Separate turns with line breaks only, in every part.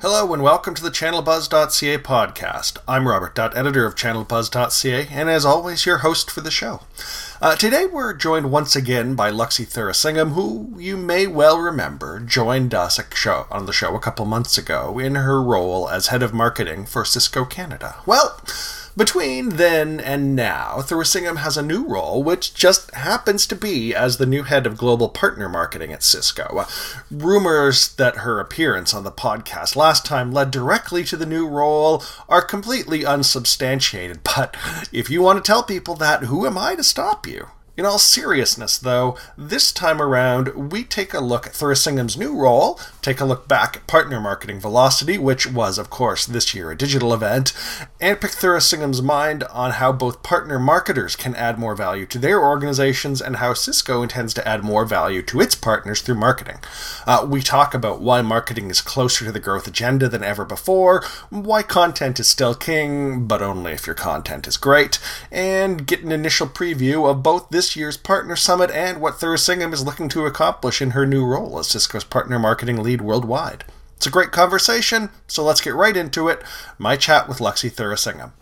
Hello and welcome to the ChannelBuzz.ca podcast. I'm Robert Dutt, editor of ChannelBuzz.ca, and as always, your host for the show. Today we're joined once again by Luxi Thuraisingham, who you may well remember joined us on the show a couple months ago in her role as head of marketing for Cisco Canada. Well, between then and now, Thuraisingham has a new role, which just happens to be as the new head of global partner marketing at Cisco. Rumors that her appearance on the podcast last time led directly to the new role are completely unsubstantiated, but if you want to tell people that, who am I to stop you? In all seriousness, though, this time around, we take a look at Thuraisingham's new role, take a look back at Partner Marketing Velocity, which was, of course, this year a digital event, and pick Thuraisingham's mind on how both partner marketers can add more value to their organizations and how Cisco intends to add more value to its partners through marketing. We talk about why marketing is closer to the growth agenda than ever before, why content is still king, but only if your content is great, and get an initial preview of both this year's Partner Summit and what Thuraisingham is looking to accomplish in her new role as Cisco's partner marketing lead worldwide. It's a great conversation, so let's get right into it. My chat with Luxi Thuraisingham.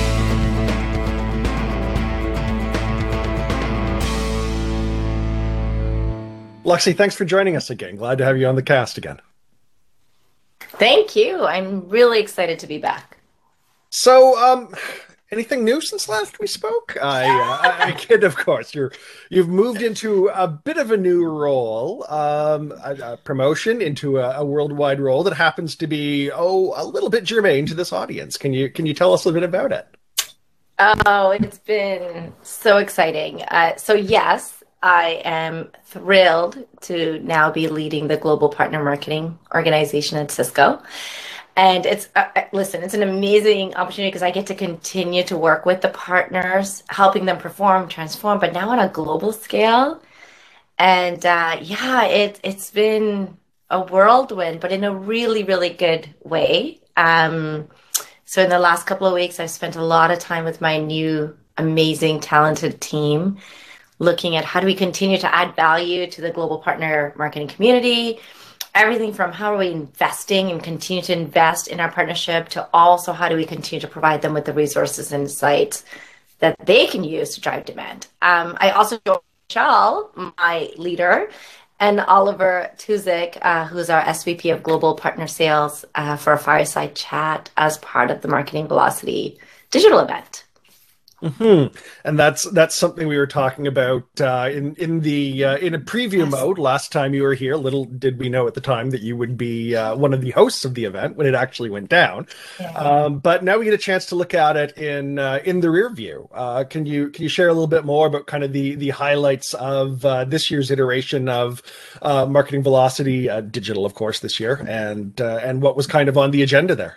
Luxi, thanks for joining us again. Glad to have you on the cast again.
Thank you. I'm really excited to be back.
So, anything new since last we spoke? I kid, of course. You've moved into a bit of a new role, a promotion into a worldwide role that happens to be a little bit germane to this audience. Can you tell us a bit about it?
Oh, it's been so exciting. So yes, I am thrilled to now be leading the global partner marketing organization at Cisco. And it's an amazing opportunity because I get to continue to work with the partners, helping them perform, transform, but now on a global scale. And it's been a whirlwind, but in a really, really good way. So in the last couple of weeks, I've spent a lot of time with my new, amazing, talented team, looking at how do we continue to add value to the global partner marketing community. Everything from how are we investing and continue to invest in our partnership to also how do we continue to provide them with the resources and insights that they can use to drive demand. I also joined Michelle, my leader, and Oliver Tuzik, who's our SVP of Global Partner Sales, for a fireside chat as part of the Marketing Velocity digital event.
Mm-hmm. And that's something we were talking about in a preview mode last time you were here. Little did we know at the time that you would be one of the hosts of the event when it actually went down.
Yeah.
But now we get a chance to look at it in the rear view. Can you share a little bit more about kind of the highlights of this year's iteration of Marketing Velocity digital, of course, this year, and what was kind of on the agenda there?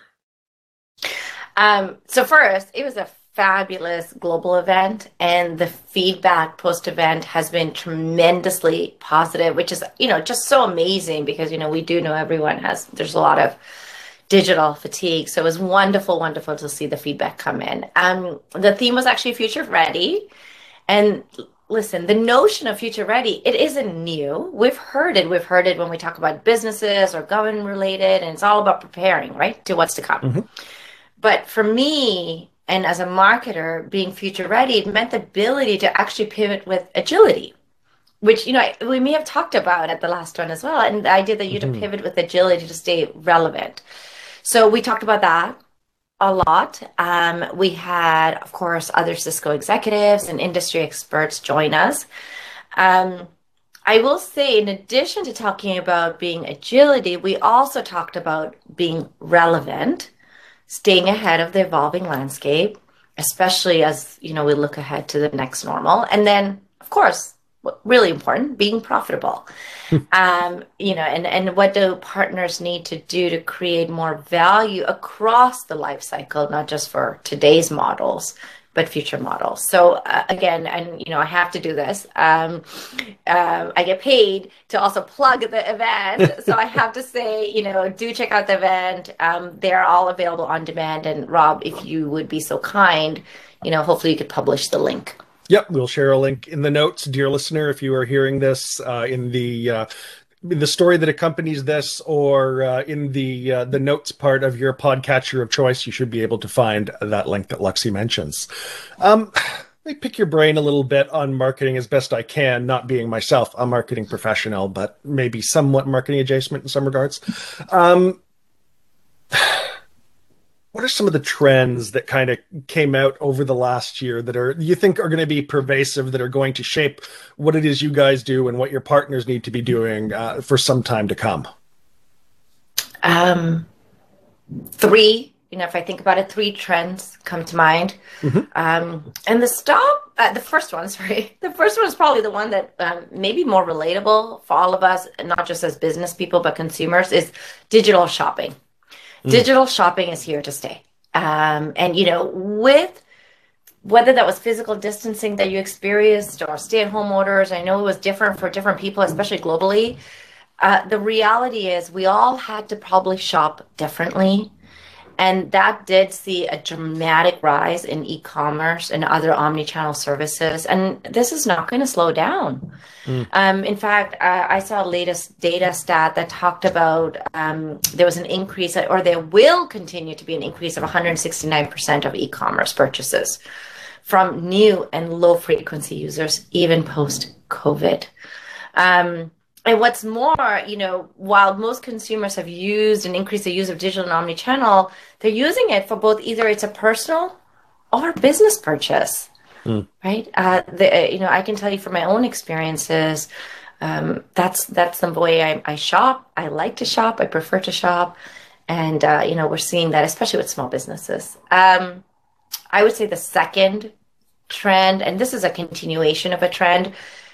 So first, it was a fabulous global event, and the feedback post-event has been tremendously positive, which is, just so amazing because, we do know there's a lot of digital fatigue. So it was wonderful to see the feedback come in. The theme was actually future ready. And listen, the notion of future ready, it isn't new. We've heard it when we talk about businesses or government related, and it's all about preparing, right, to what's to come.
Mm-hmm.
But for me, and as a marketer, being future ready, it meant the ability to actually pivot with agility, which, we may have talked about at the last one as well. And the idea that you to pivot with agility to stay relevant. So we talked about that a lot. We had, of course, other Cisco executives and industry experts join us. I will say, in addition to talking about being agility, we also talked about being relevant, staying ahead of the evolving landscape, especially as, we look ahead to the next normal. And then, of course, really important, being profitable. And what do partners need to do to create more value across the life cycle, not just for today's models, but future models. So again, and I have to do this. I get paid to also plug the event. So I have to say, do check out the event. They're all available on demand. And Rob, if you would be so kind, hopefully you could publish the link.
Yep, we'll share a link in the notes, dear listener. If you are hearing this in the the story that accompanies this, or in the notes part of your podcatcher of choice, you should be able to find that link that Luxie mentions. Let me pick your brain a little bit on marketing as best I can, not being myself a marketing professional, but maybe somewhat marketing adjacent in some regards. What are some of the trends that kind of came out over the last year that you think are going to be pervasive, that are going to shape what it is you guys do and what your partners need to be doing for some time to come?
Three, if I think about it, three trends come to mind. And the first one is probably the one that maybe more relatable for all of us, not just as business people, but consumers, is digital shopping. Digital shopping is here to stay. And, with whether that was physical distancing that you experienced or stay-at-home orders, I know it was different for different people, especially globally. The reality is we all had to probably shop differently. And that did see a dramatic rise in e-commerce and other omni-channel services. And this is not going to slow down. In fact, I saw a latest data stat that talked about there was an increase, or there will continue to be an increase of 169% of e-commerce purchases from new and low-frequency users, even post-COVID. And what's more, while most consumers have used and increased the use of digital and omni-channel, they're using it for both either it's a personal or business purchase, right? I can tell you from my own experiences, that's the way I shop. I like to shop. I prefer to shop. And, we're seeing that, especially with small businesses. I would say the second trend, and this is a continuation of a trend,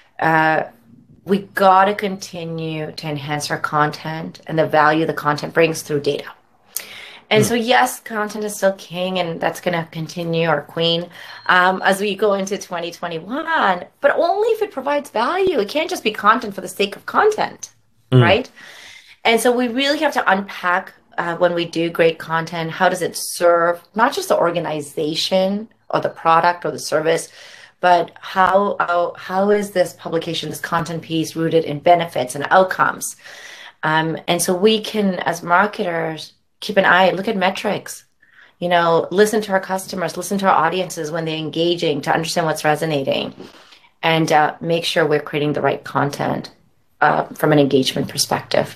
we got to continue to enhance our content and the value the content brings through data. And so, yes, content is still king, and that's going to continue, or queen, as we go into 2021, but only if it provides value. It can't just be content for the sake of content, right? And so we really have to unpack when we do great content, how does it serve not just the organization or the product or the service, but how is this publication, this content piece, rooted in benefits and outcomes? And so we can, as marketers, keep an eye, look at metrics, listen to our customers, listen to our audiences when they're engaging to understand what's resonating, and make sure we're creating the right content from an engagement perspective.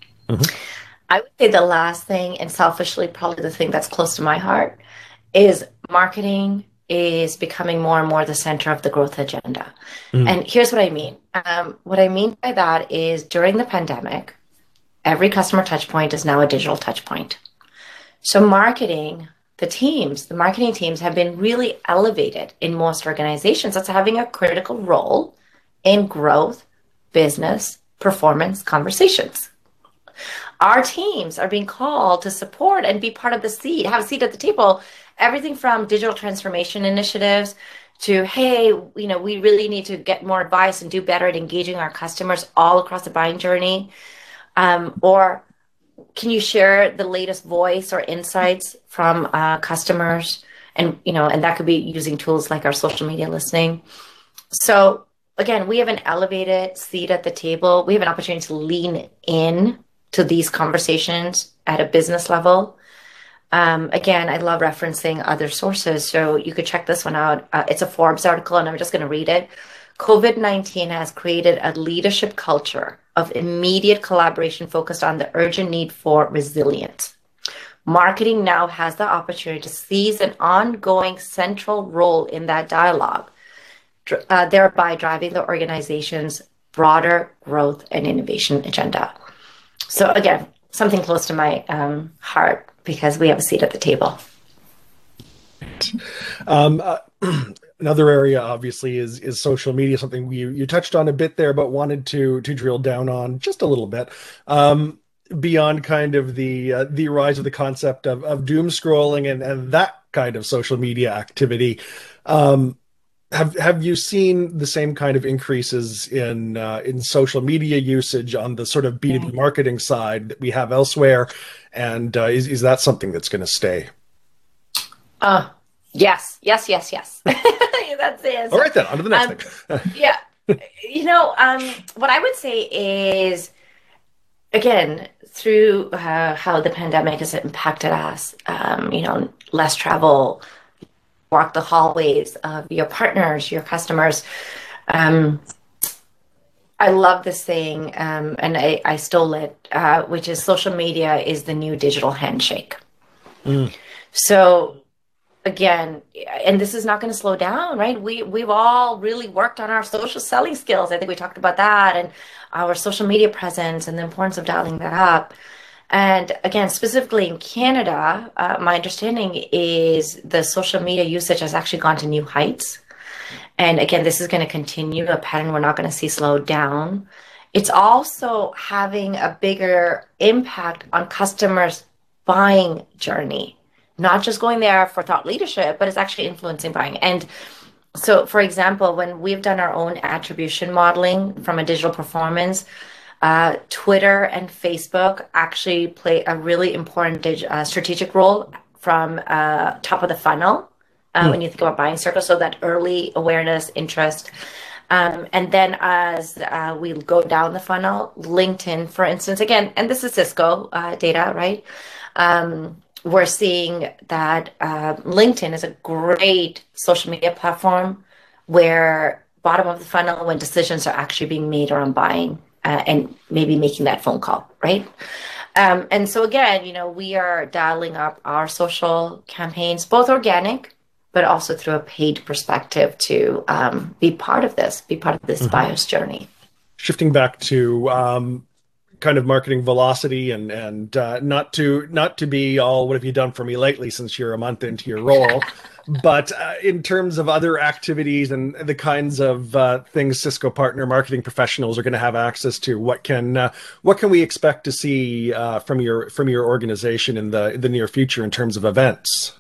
I would say the last thing, and selfishly probably the thing that's close to my heart, is marketing is becoming more and more the center of the growth agenda. And here's what I mean. What I mean by that is during the pandemic, every customer touch point is now a digital touch point. So marketing teams have been really elevated in most organizations. That's having a critical role in growth, business, performance conversations. Our teams are being called to support and be part of the seat, have a seat at the table. Everything from digital transformation initiatives to, hey, we really need to get more advice and do better at engaging our customers all across the buying journey. Or can you share the latest voice or insights from customers? And, and that could be using tools like our social media listening. So again, we have an elevated seat at the table. We have an opportunity to lean in to these conversations at a business level. Again, I love referencing other sources, so you could check this one out. It's a Forbes article, and I'm just going to read it. COVID-19 has created a leadership culture of immediate collaboration focused on the urgent need for resilience. Marketing now has the opportunity to seize an ongoing central role in that dialogue, thereby driving the organization's broader growth and innovation agenda. So again, something close to my heart, because we have a seat at the table.
Another area, obviously, is social media, something you touched on a bit there, but wanted to drill down on just a little bit. Beyond kind of the rise of the concept of doom scrolling and that kind of social media activity, have you seen the same kind of increases in social media usage on the sort of B2B marketing side that we have elsewhere? And is that something that's going to stay?
Yes. That's it.
All right, then, on to the next thing.
Yeah. What I would say is again, through how the pandemic has impacted us, less travel, walk the hallways of your partners, your customers. Um, I love this thing, and I stole it, which is social media is the new digital handshake.
Mm.
So again, and this is not going to slow down, right? We've all really worked on our social selling skills. I think we talked about that, and our social media presence and the importance of dialing that up. And again, specifically in Canada, my understanding is the social media usage has actually gone to new heights. And again, this is going to continue a pattern we're not going to see slow down. It's also having a bigger impact on customers' buying journey, not just going there for thought leadership, but it's actually influencing buying. And so, for example, when we've done our own attribution modeling from a digital performance, Twitter and Facebook actually play a really important strategic role from top of the funnel when you think about buying circles. So that early awareness, interest. And then as we go down the funnel, LinkedIn, for instance, again, and this is Cisco data, right? We're seeing that LinkedIn is a great social media platform where bottom of the funnel when decisions are actually being made around buying and maybe making that phone call, right? And so again, we are dialing up our social campaigns, both organic, but also through a paid perspective to be part of this buyer's journey.
Shifting back to kind of marketing velocity and not to be all what have you done for me lately since you're a month into your role, but in terms of other activities and the kinds of things Cisco partner marketing professionals are going to have access to, what can we expect to see from your organization in the near future in terms of events?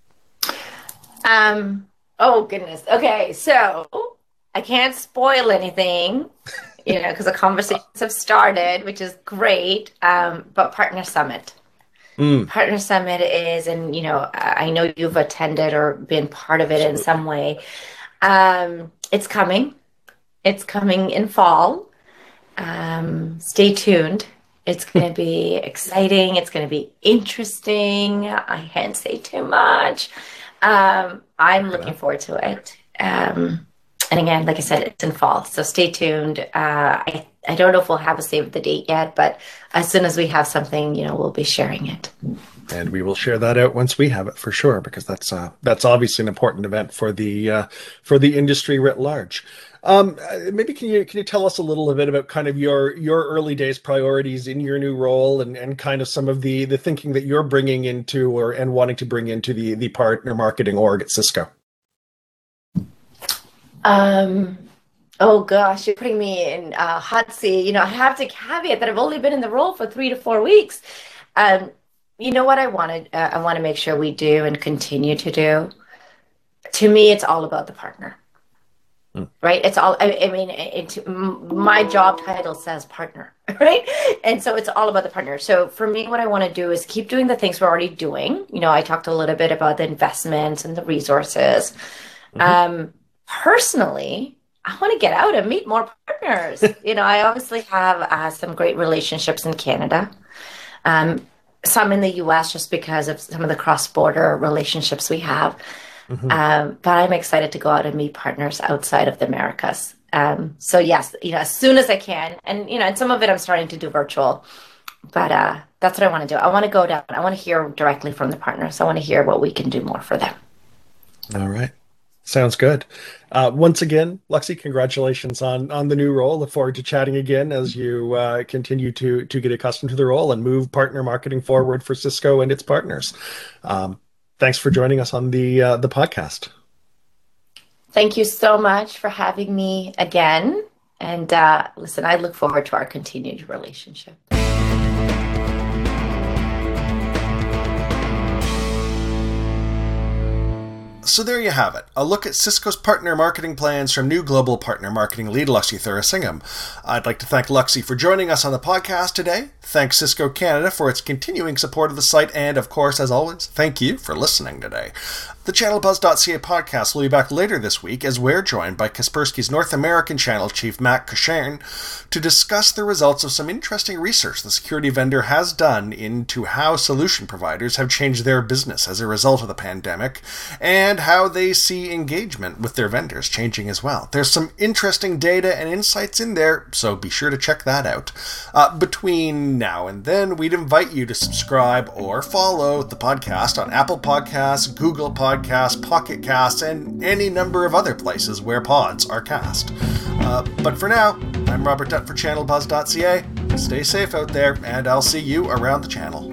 Oh goodness. Okay, so I can't spoil anything, because the conversations have started, which is great. But Partner Summit. Partner Summit is, and I know you've attended or been part of it in some way. It's coming. It's coming in fall. Stay tuned. It's going to be exciting. It's going to be interesting. I can't say too much. I'm looking forward to it. And again, like I said, it's in fall, so stay tuned. I don't know if we'll have a save the date yet, but as soon as we have something, we'll be sharing it.
And we will share that out once we have it for sure, because that's obviously an important event for the industry writ large. Maybe can you tell us a little bit about kind of your early days priorities in your new role and kind of some of the thinking that you're bringing into and wanting to bring into the partner marketing org at Cisco?
Oh gosh, you're putting me in a hot seat. I have to caveat that I've only been in the role for 3 to 4 weeks. What I want to make sure we do and continue to do. To me, it's all about the partner, right? It's all. I mean, my job title says partner, right? And so it's all about the partner. So for me, what I want to do is keep doing the things we're already doing. I talked a little bit about the investments and the resources. Personally, I want to get out and meet more partners. I obviously have some great relationships in Canada, some in the US just because of some of the cross-border relationships we have. But I'm excited to go out and meet partners outside of the Americas. So yes, as soon as I can, and some of it I'm starting to do virtual, but that's what I want to do. I want to go down. I want to hear directly from the partners. I want to hear what we can do more for them.
All right. Sounds good. Once again, Luxie, congratulations on the new role. Look forward to chatting again as you continue to get accustomed to the role and move partner marketing forward for Cisco and its partners. Thanks for joining us on the podcast.
Thank you so much for having me again. And listen, I look forward to our continued relationship.
So there you have it, a look at Cisco's partner marketing plans from new global partner marketing lead Luxie Thuraisingham. I'd like to thank Luxie for joining us on the podcast today, thank Cisco Canada for its continuing support of the site, and of course, as always, thank you for listening today. The ChannelBuzz.ca podcast will be back later this week as we're joined by Kaspersky's North American channel chief Matt Kuchern to discuss the results of some interesting research the security vendor has done into how solution providers have changed their business as a result of the pandemic and how they see engagement with their vendors changing as well. There's some interesting data and insights in there, so be sure to check that out. Between now and then, we'd invite you to subscribe or follow the podcast on Apple Podcasts, Google Podcasts, Pocket Casts, and any number of other places where pods are cast. But for now, I'm Robert Dutt for ChannelBuzz.ca. Stay safe out there, and I'll see you around the channel.